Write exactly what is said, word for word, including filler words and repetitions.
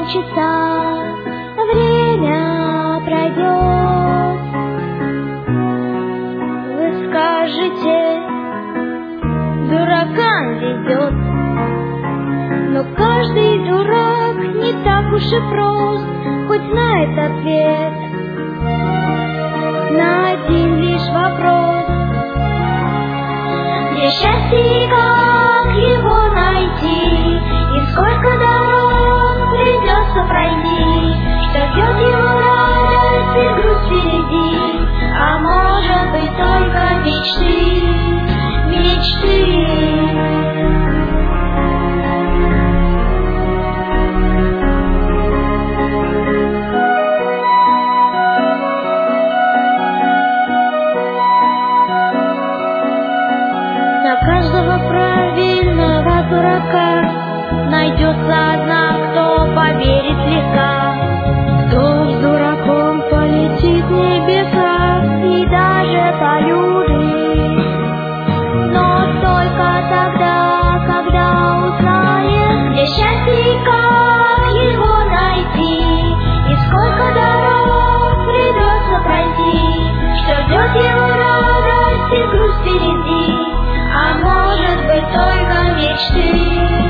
кончится, время пройдет. Вы скажете, дуракам везет, но каждый дурак не так уж и прост, хоть знает ответ на один лишь вопрос. Где счастье и как его найти, и сколько дорог придется пройти, что ждет его радость и грусть впереди, а может быть только мечты, мечты. На каждого правильного дурака найдется одна, кто поверит слегка, кто с дураком полетит в небеса и даже полюбит. Но только тогда, когда узнает, где счастье и как его найти, и сколько дорог придется пройти, что ждет его радость и грусть впереди, а может быть только мечты.